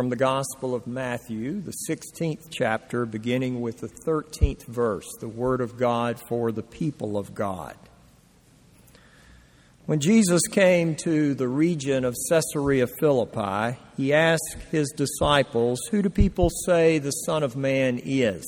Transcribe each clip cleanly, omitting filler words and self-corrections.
from the Gospel of Matthew, the 16th chapter, beginning with the 13th verse, the Word of God for the people of God. When Jesus came to the region of Caesarea Philippi, he asked his disciples, "Who do people say the Son of Man is?"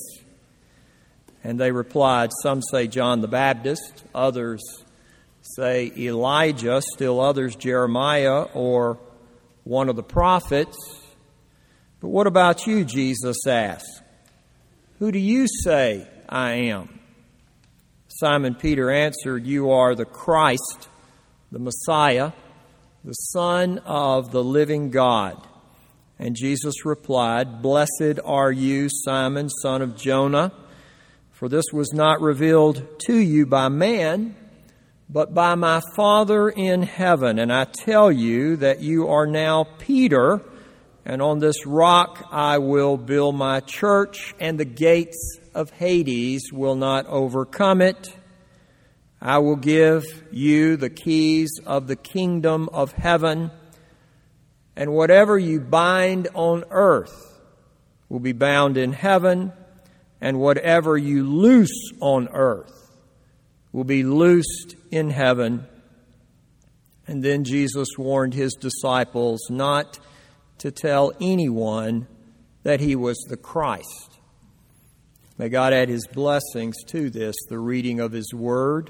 And they replied, "Some say John the Baptist, others say Elijah, still others Jeremiah or one of the prophets." "But what about you?" Jesus asked. "Who do you say I am?" Simon Peter answered, "You are the Christ, the Messiah, the Son of the living God." And Jesus replied, "Blessed are you, Simon, son of Jonah, for this was not revealed to you by man, but by my Father in heaven. And I tell you that you are now Peter, and on this rock I will build my church, and the gates of Hades will not overcome it. I will give you the keys of the kingdom of heaven, and whatever you bind on earth will be bound in heaven, and whatever you loose on earth will be loosed in heaven." And then Jesus warned his disciples not to tell anyone that he was the Christ. May God add his blessings to this, the reading of his word.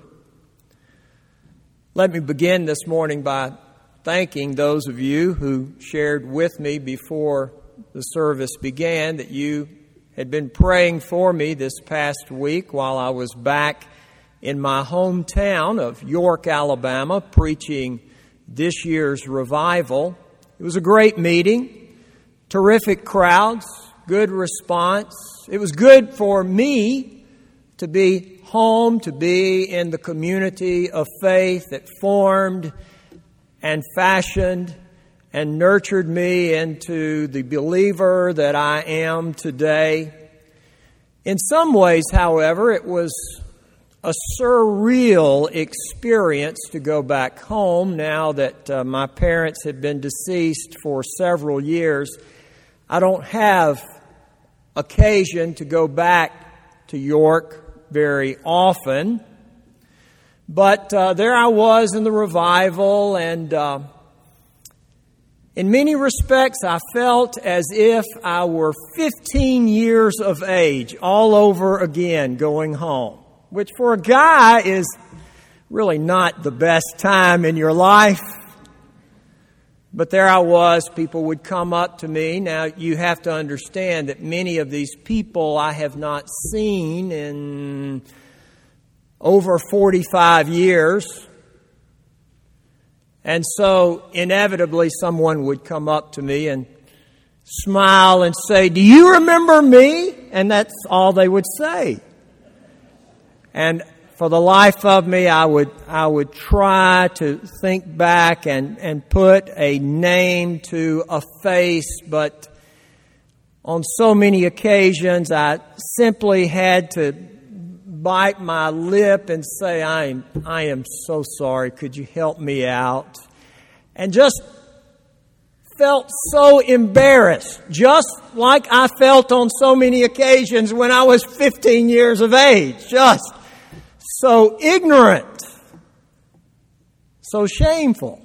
Let me begin this morning by thanking those of you who shared with me before the service began that you had been praying for me this past week while I was back in my hometown of York, Alabama, preaching this year's revival. It was a great meeting, terrific crowds, good response. It was good for me to be home, to be in the community of faith that formed and fashioned and nurtured me into the believer that I am today. In some ways, however, it was a surreal experience to go back home now that my parents have been deceased for several years. I don't have occasion to go back to York very often, but there I was in the revival, and in many respects I felt as if I were 15 years of age all over again going home, which for a guy is really not the best time in your life. But there I was, people would come up to me. Now you have to understand that many of these people I have not seen in over 45 years. And so inevitably someone would come up to me and smile and say, "Do you remember me?" And that's all they would say. And for the life of me, I would try to think back and put a name to a face, but on so many occasions I simply had to bite my lip and say, I am so sorry, could you help me out? And just felt so embarrassed, just like I felt on so many occasions when I was 15 years of age, just so ignorant, so shameful.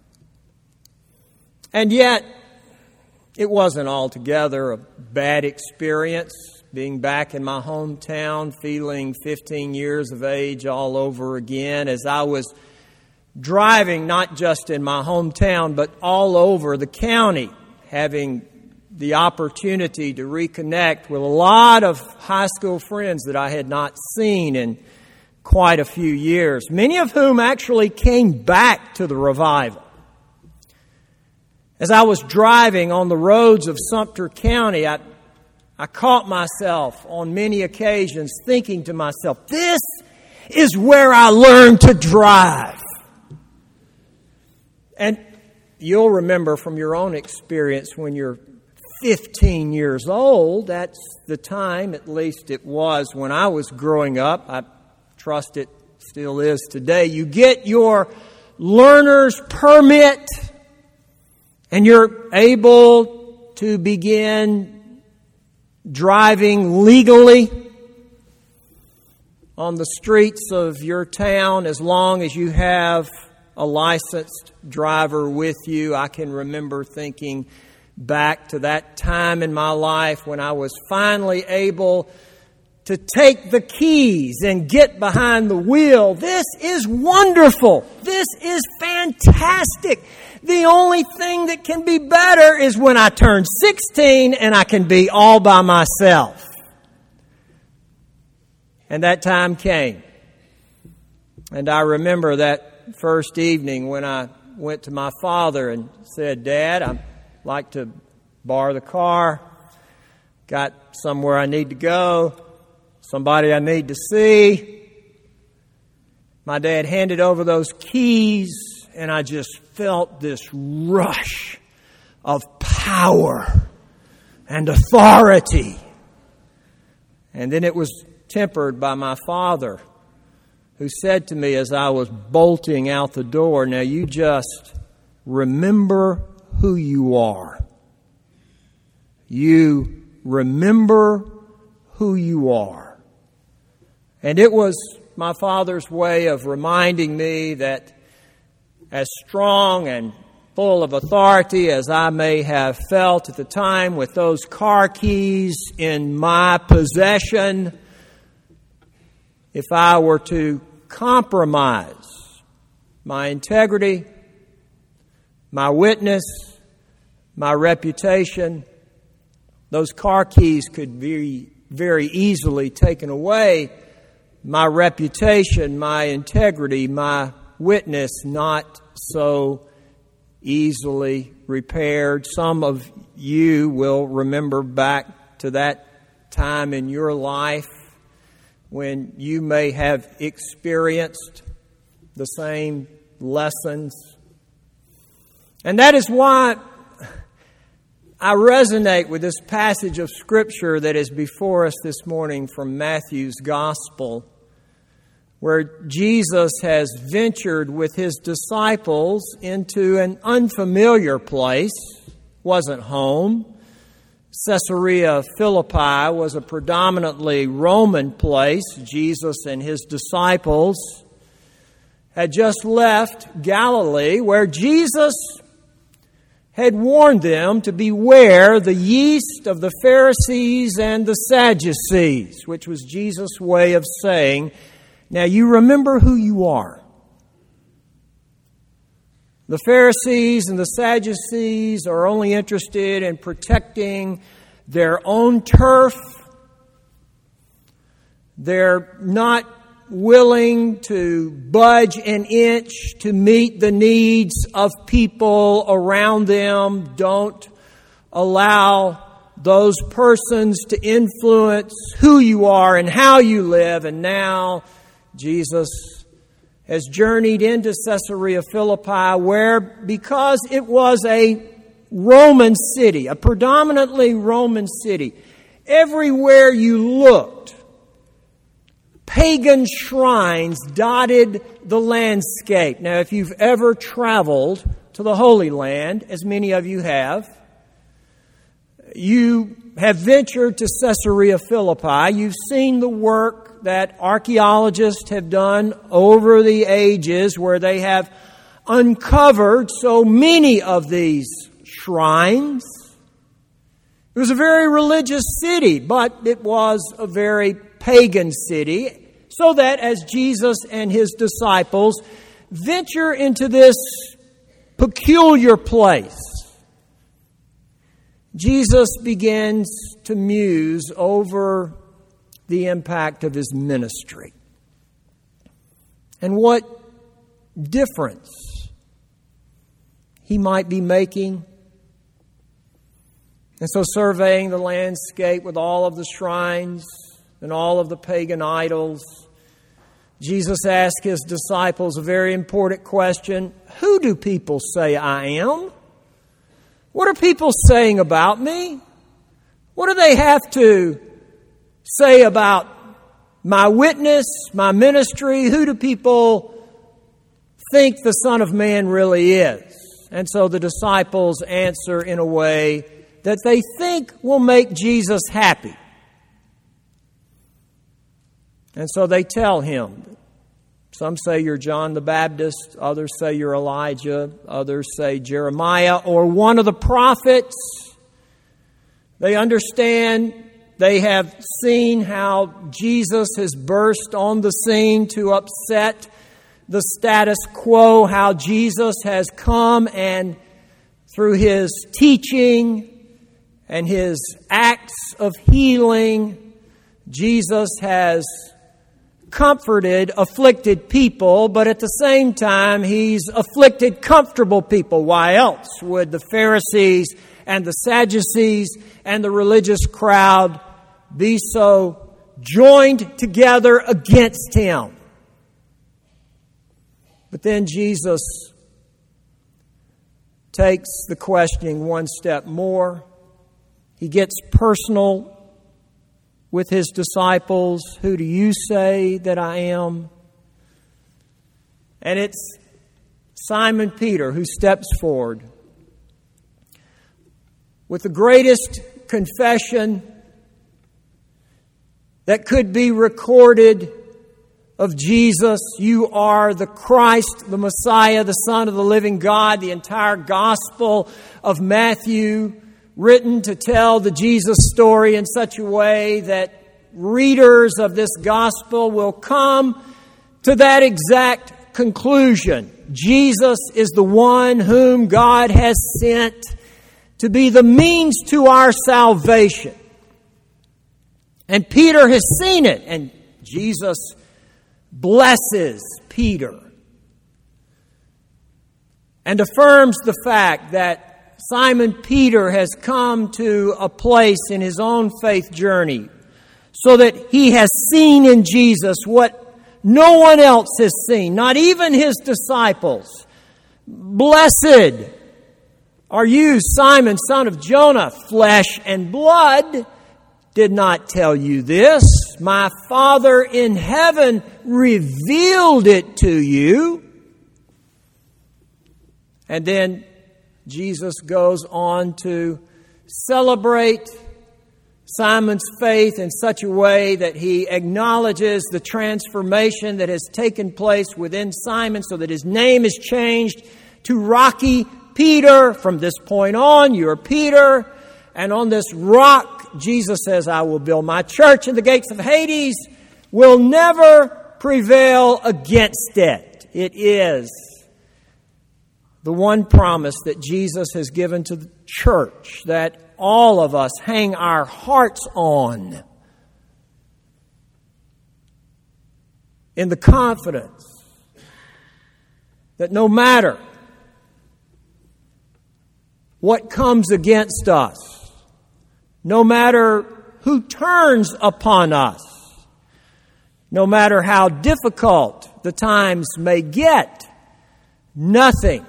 And yet, it wasn't altogether a bad experience, being back in my hometown, feeling 15 years of age all over again as I was driving not just in my hometown, but all over the county, having the opportunity to reconnect with a lot of high school friends that I had not seen in quite a few years, many of whom actually came back to the revival. As I was driving on the roads of Sumter County, I caught myself on many occasions thinking to myself, this is where I learned to drive. And you'll remember from your own experience when you're 15 years old, that's the time, at least it was when I was growing up, I trust it still is today, you get your learner's permit and you're able to begin driving legally on the streets of your town as long as you have a licensed driver with you. I can remember thinking back to that time in my life when I was finally able to take the keys and get behind the wheel. This is wonderful. This is fantastic. The only thing that can be better is when I turn 16 and I can be all by myself. And that time came. And I remember that first evening when I went to my father and said, "Dad, I'd like to borrow the car. Got somewhere I need to go. Somebody I need to see." My dad handed over those keys, and I just felt this rush of power and authority. And then it was tempered by my father, who said to me as I was bolting out the door, "Now you just remember who you are. You remember who you are." And it was my father's way of reminding me that as strong and full of authority as I may have felt at the time with those car keys in my possession, if I were to compromise my integrity, my witness, my reputation, those car keys could be very easily taken away. My reputation, my integrity, my witness not so easily repaired. Some of you will remember back to that time in your life when you may have experienced the same lessons. And that is why I resonate with this passage of Scripture that is before us this morning from Matthew's Gospel, where Jesus has ventured with His disciples into an unfamiliar place. Wasn't home. Caesarea Philippi was a predominantly Roman place. Jesus and His disciples had just left Galilee, where Jesus had warned them to beware the yeast of the Pharisees and the Sadducees, which was Jesus' way of saying, "Now you remember who you are." The Pharisees and the Sadducees are only interested in protecting their own turf. They're not willing to budge an inch to meet the needs of people around them. Don't allow those persons to influence who you are and how you live. And now Jesus has journeyed into Caesarea Philippi, where, because it was a Roman city, a predominantly Roman city, everywhere you looked, pagan shrines dotted the landscape. Now, if you've ever traveled to the Holy Land, as many of you have ventured to Caesarea Philippi. You've seen the work that archaeologists have done over the ages, where they have uncovered so many of these shrines. It was a very religious city, but it was a very pagan city, so that as Jesus and His disciples venture into this peculiar place, Jesus begins to muse over the impact of His ministry and what difference He might be making. And so, surveying the landscape with all of the shrines and all of the pagan idols, Jesus asked His disciples a very important question. Who do people say I am? What are people saying about me? What do they have to say about my witness, my ministry? Who do people think the Son of Man really is? And so the disciples answer in a way that they think will make Jesus happy. And so they tell him. Some say you're John the Baptist, others say you're Elijah, others say Jeremiah or one of the prophets. They understand, they have seen how Jesus has burst on the scene to upset the status quo, how Jesus has come and through his teaching and his acts of healing, Jesus has comforted afflicted people, but at the same time, he's afflicted comfortable people. Why else would the Pharisees and the Sadducees and the religious crowd be so joined together against him? But then Jesus takes the questioning one step more. He gets personal with his disciples. Who do you say that I am? And it's Simon Peter who steps forward with the greatest confession that could be recorded of Jesus. You are the Christ, the Messiah, the Son of the living God. The entire Gospel of Matthew written to tell the Jesus story in such a way that readers of this gospel will come to that exact conclusion. Jesus is the one whom God has sent to be the means to our salvation. And Peter has seen it, and Jesus blesses Peter and affirms the fact that Simon Peter has come to a place in his own faith journey so that he has seen in Jesus what no one else has seen, not even his disciples. Blessed are you, Simon, son of Jonah. Flesh and blood did not tell you this. My Father in heaven revealed it to you. And then Jesus goes on to celebrate Simon's faith in such a way that he acknowledges the transformation that has taken place within Simon so that his name is changed to Rocky Peter. From this point on, you're Peter. And on this rock, Jesus says, I will build my church, and the gates of Hades will never prevail against it. It is the one promise that Jesus has given to the church that all of us hang our hearts on, in the confidence that no matter what comes against us, no matter who turns upon us, no matter how difficult the times may get, nothing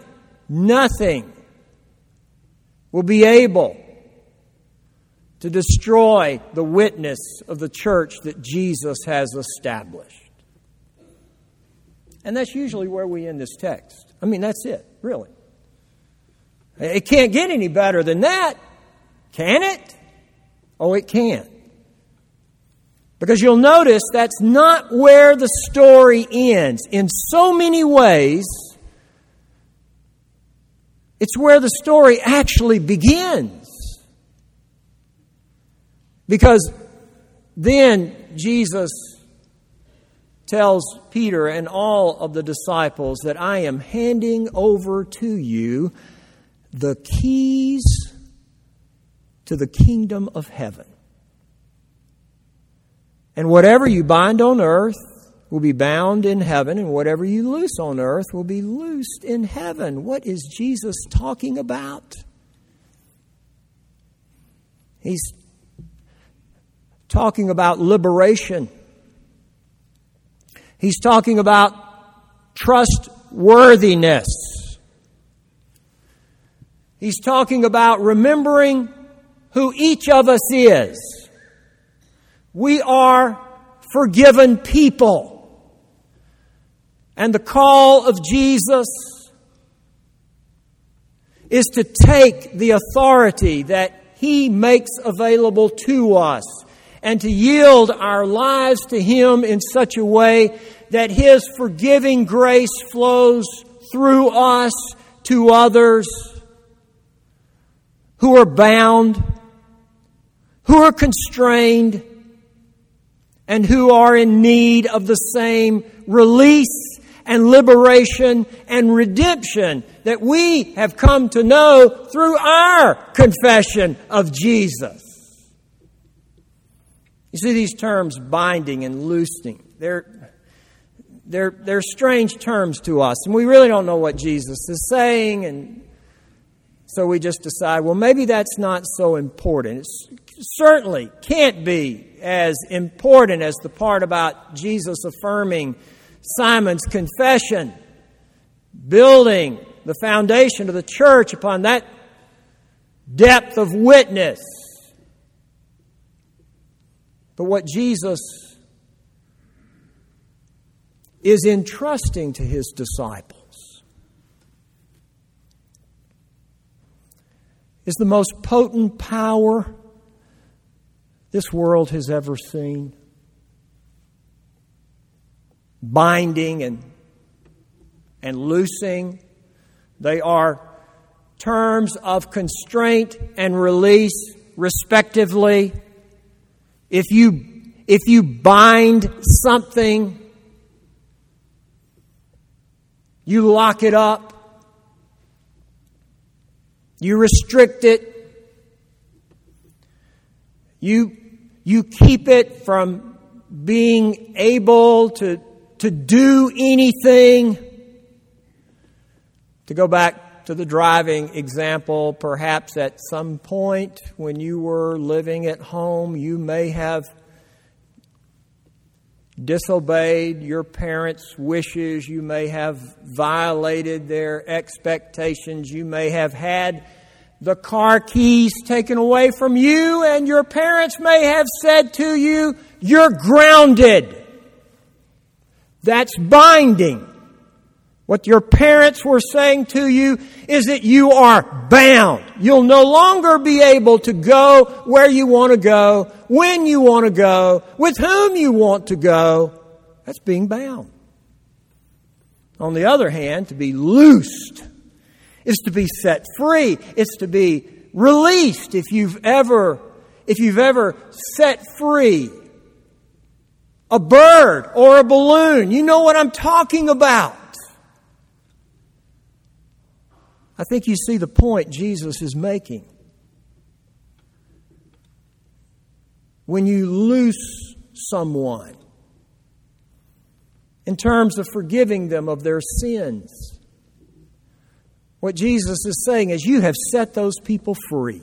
will be able to destroy the witness of the church that Jesus has established. And that's usually where we end this text. I mean, that's it, really. It can't get any better than that, can it? Oh, it can. Because you'll notice that's not where the story ends. In so many ways, it's where the story actually begins. Because then Jesus tells Peter and all of the disciples that I am handing over to you the keys to the kingdom of heaven. And whatever you bind on earth will be bound in heaven, and whatever you loose on earth will be loosed in heaven. What is Jesus talking about? He's talking about liberation. He's talking about trustworthiness. He's talking about remembering who each of us is. We are forgiven people. And the call of Jesus is to take the authority that He makes available to us, and to yield our lives to Him in such a way that His forgiving grace flows through us to others who are bound, who are constrained, and who are in need of the same release and liberation and redemption that we have come to know through our confession of Jesus. You see, these terms, binding and loosing, they're strange terms to us, and we really don't know what Jesus is saying, and so we just decide, well, maybe that's not so important. It certainly can't be as important as the part about Jesus affirming Simon's confession, building the foundation of the church upon that depth of witness. But what Jesus is entrusting to His disciples is the most potent power this world has ever seen. Binding and loosing, they are terms of constraint and release, respectively. If you bind something, you lock it up, you restrict it, you keep it from being able to do anything. To go back to the driving example, perhaps at some point when you were living at home, you may have disobeyed your parents' wishes. You may have violated their expectations. You may have had the car keys taken away from you, and your parents may have said to you, "You're grounded." That's binding. What your parents were saying to you is that you are bound. You'll no longer be able to go where you want to go, when you want to go, with whom you want to go. That's being bound. On the other hand, to be loosed is to be set free. It's to be released. If you've ever set free a bird or a balloon, you know what I'm talking about. I think you see the point Jesus is making. When you loose someone in terms of forgiving them of their sins, what Jesus is saying is you have set those people free.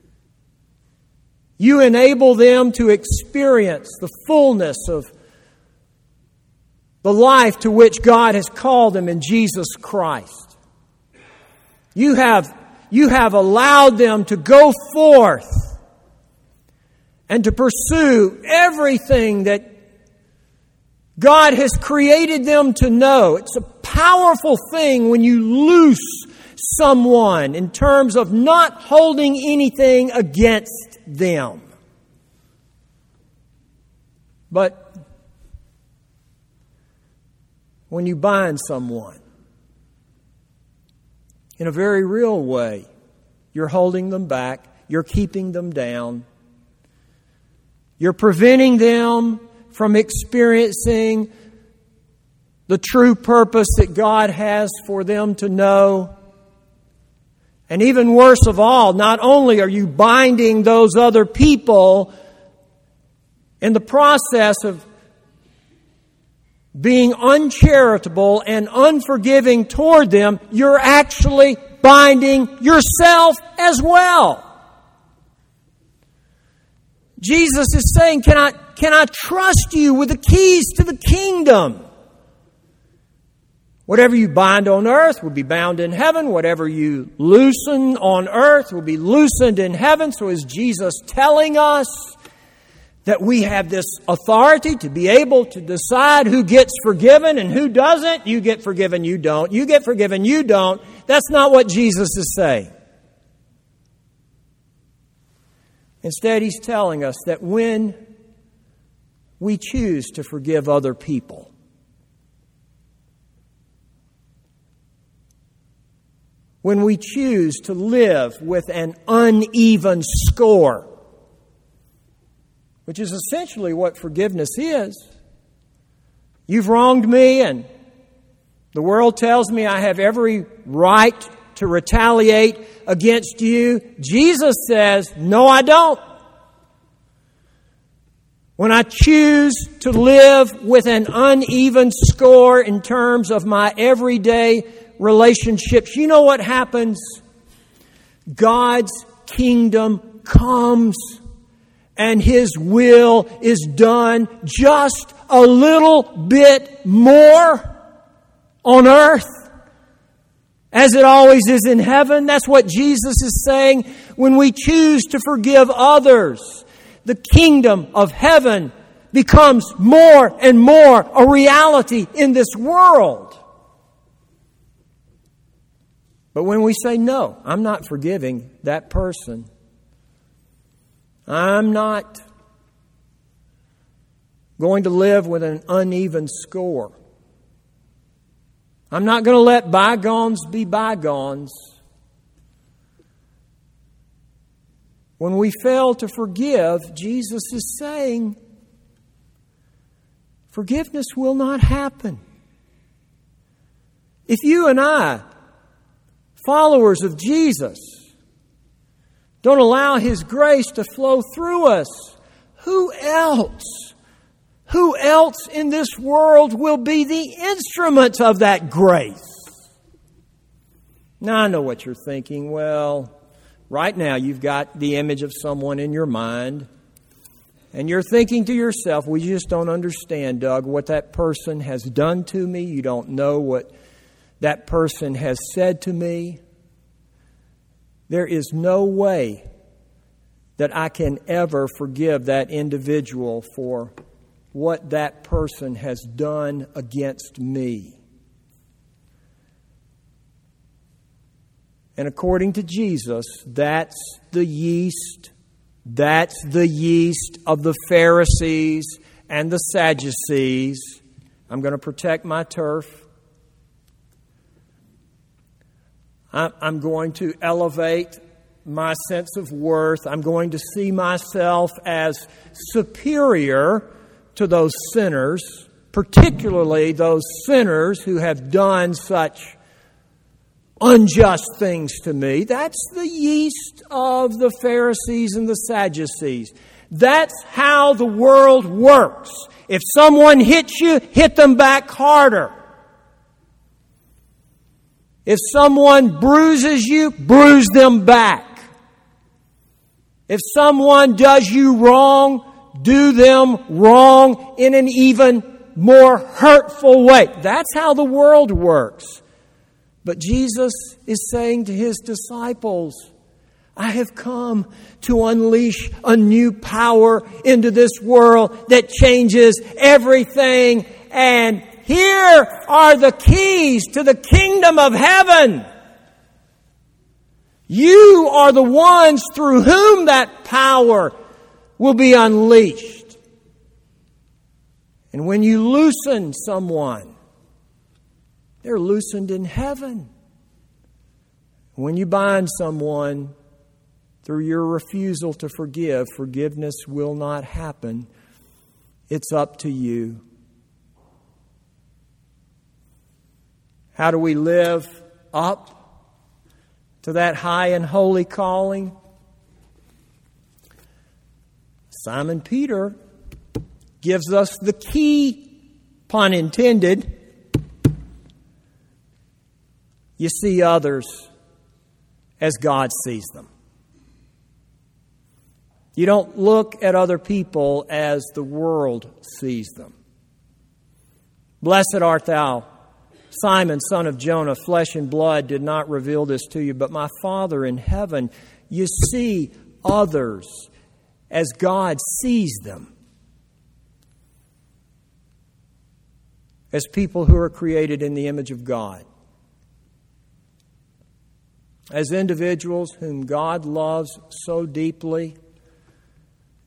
You enable them to experience the fullness of the life to which God has called them in Jesus Christ. You have allowed them to go forth and to pursue everything that God has created them to know. It's a powerful thing when you loose someone in terms of not holding anything against them. But when you bind someone, in a very real way, you're holding them back, you're keeping them down, you're preventing them from experiencing the true purpose that God has for them to know. And even worse of all, not only are you binding those other people in the process of being uncharitable and unforgiving toward them, you're actually binding yourself as well. Jesus is saying, can I trust you with the keys to the kingdom? Whatever you bind on earth will be bound in heaven. Whatever you loosen on earth will be loosened in heaven. So is Jesus telling us that we have this authority to be able to decide who gets forgiven and who doesn't? You get forgiven, you don't. You get forgiven, you don't. That's not what Jesus is saying. Instead, he's telling us that when we choose to forgive other people, when we choose to live with an uneven score, which is essentially what forgiveness is. You've wronged me, and the world tells me I have every right to retaliate against you. Jesus says, no, I don't. When I choose to live with an uneven score in terms of my everyday relationships, you know what happens? God's kingdom comes and His will is done just a little bit more on earth as it always is in heaven. That's what Jesus is saying. When we choose to forgive others, the kingdom of heaven becomes more and more a reality in this world. But when we say, no, I'm not forgiving that person, I'm not going to live with an uneven score, I'm not going to let bygones be bygones. When we fail to forgive, Jesus is saying, forgiveness will not happen. If you and I, followers of Jesus, don't allow His grace to flow through us, who else in this world will be the instrument of that grace? Now, I know what you're thinking. Well, right now you've got the image of someone in your mind, and you're thinking to yourself, well, you just don't understand, Doug, what that person has done to me. You don't know what that person has said to me. There is no way that I can ever forgive that individual for what that person has done against me. And according to Jesus, that's the yeast of the Pharisees and the Sadducees. I'm going to protect my turf. I'm going to elevate my sense of worth. I'm going to see myself as superior to those sinners, particularly those sinners who have done such unjust things to me. That's the yeast of the Pharisees and the Sadducees. That's how the world works. If someone hits you, hit them back harder. If someone bruises you, bruise them back. If someone does you wrong, do them wrong in an even more hurtful way. That's how the world works. But Jesus is saying to His disciples, I have come to unleash a new power into this world that changes everything. And here are the keys to the kingdom of heaven. You are the ones through whom that power will be unleashed. And when you loosen someone, they're loosened in heaven. When you bind someone through your refusal to forgive, forgiveness will not happen. It's up to you. How do we live up to that high and holy calling? Simon Peter gives us the key, pun intended. You see others as God sees them. You don't look at other people as the world sees them. Blessed art thou, Simon, son of Jonah. Flesh and blood did not reveal this to you, but my Father in heaven. You see others as God sees them, as people who are created in the image of God, as individuals whom God loves so deeply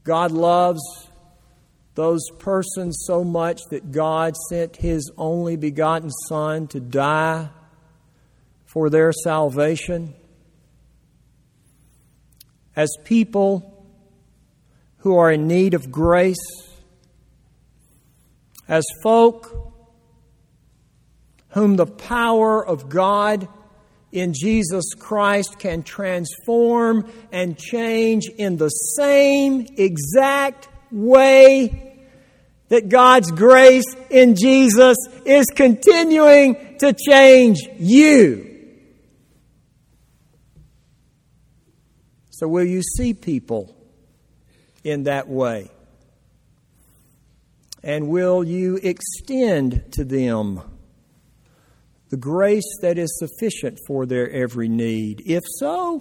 God loves those persons so much that God sent His only begotten Son to die for their salvation. As people who are in need of grace, as folk whom the power of God in Jesus Christ can transform and change in the same exact way that God's grace in Jesus is continuing to change you. So will you see people in that way? And will you extend to them the grace that is sufficient for their every need? If so,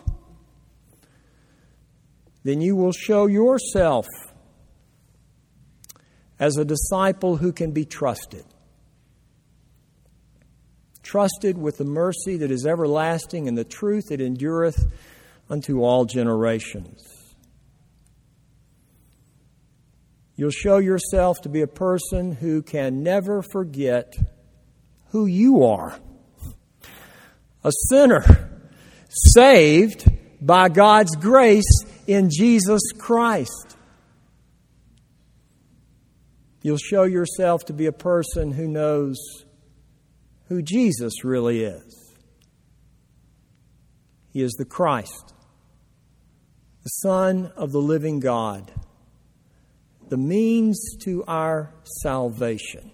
then you will show yourself as a disciple who can be trusted. Trusted with the mercy that is everlasting and the truth that endureth unto all generations. You'll show yourself to be a person who can never forget who you are. A sinner saved by God's grace in Jesus Christ. You'll show yourself to be a person who knows who Jesus really is. He is the Christ, the Son of the living God, the means to our salvation.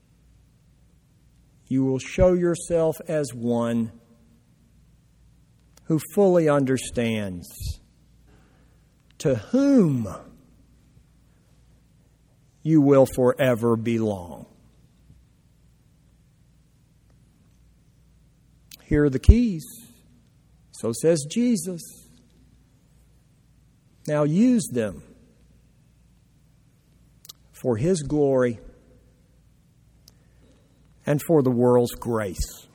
You will show yourself as one who fully understands to whom you will forever belong. Here are the keys. So says Jesus. Now use them for His glory and for the world's grace.